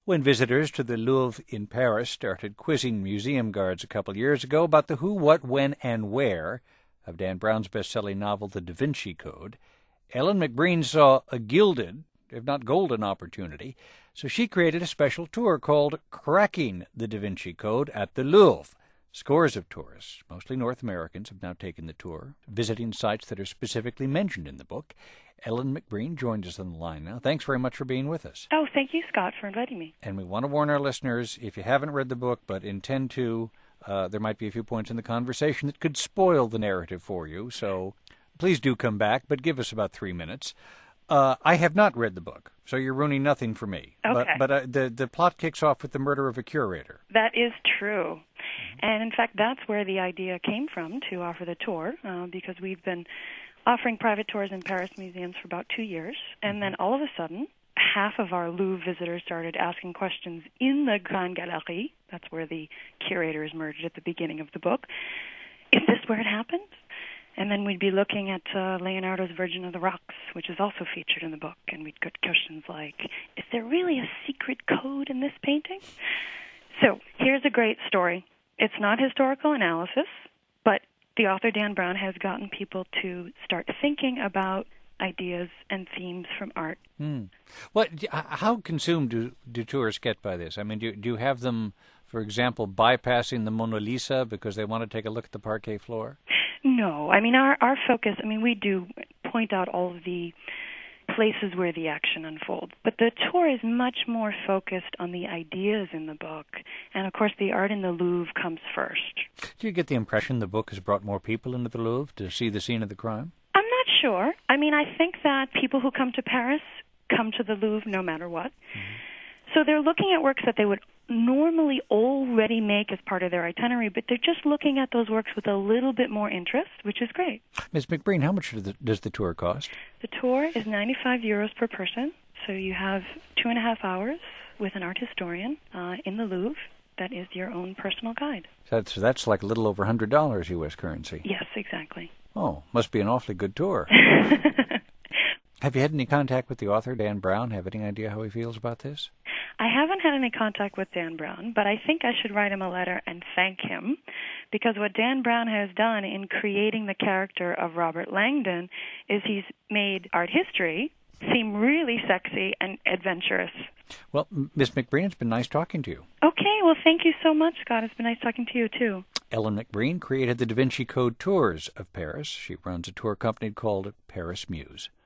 When visitors to the Louvre in Paris started quizzing museum guards a couple years ago about the who, what, when, and where of Dan Brown's best-selling novel, The Da Vinci Code, Ellen McBreen saw a gilded, if not golden, opportunity, so she created a special tour called Cracking the Da Vinci Code at the Louvre. Scores of tourists, mostly North Americans, have now taken the tour, visiting sites that are specifically mentioned in the book. Ellen McBreen joins us on the line now. Thanks very much for being with us. Oh, thank you, Scott, for inviting me. And we want to warn our listeners, if you haven't read the book but intend to, there might be a few points in the conversation that could spoil the narrative for you, so please do come back, but give us about 3 minutes. I have not read the book, so you're ruining nothing for me. Okay. But the plot kicks off with the murder of a curator. That is true. And, in fact, that's where the idea came from to offer the tour, because we've been offering private tours in Paris museums for about 2 years. And then all of a sudden, half of our Louvre visitors started asking questions in the Grande Galerie. That's where the curator is murdered at the beginning of the book. Is this where it happened? And then we'd be looking at Leonardo's Virgin of the Rocks, which is also featured in the book. And we'd get questions like, is there really a secret code in this painting? So here's a great story. It's not historical analysis, but the author Dan Brown has gotten people to start thinking about ideas and themes from art. How consumed do tourists get by this? I mean, do you have them, for example, bypassing the Mona Lisa because they want to take a look at the parquet floor? No. I mean, our focus, we do point out all of the places where the action unfolds. But the tour is much more focused on the ideas in the book. And, of course, the art in the Louvre comes first. Do you get the impression the book has brought more people into the Louvre to see the scene of the crime? I'm not sure. I mean, I think that people who come to Paris come to the Louvre no matter what. Mm-hmm. So they're looking at works that they would normally already make as part of their itinerary, but they're just looking at those works with a little bit more interest, which is great. Ms. McBreen, how much does the tour cost? The tour is €95 per person, so you have 2.5 hours with an art historian in the Louvre. That is your own personal guide. So that's like a little over $100 U.S. currency. Yes, exactly. Oh, must be an awfully good tour. Have you had any contact with the author, Dan Brown? Have any idea how he feels about this? I haven't had any contact with Dan Brown, but I think I should write him a letter and thank him, because what Dan Brown has done in creating the character of Robert Langdon is he's made art history seem really sexy and adventurous. Well, Ms. McBreen, it's been nice talking to you. Okay, well, thank you so much, Scott. It's been nice talking to you, too. Ellen McBreen created the Da Vinci Code Tours of Paris. She runs a tour company called Paris Muse.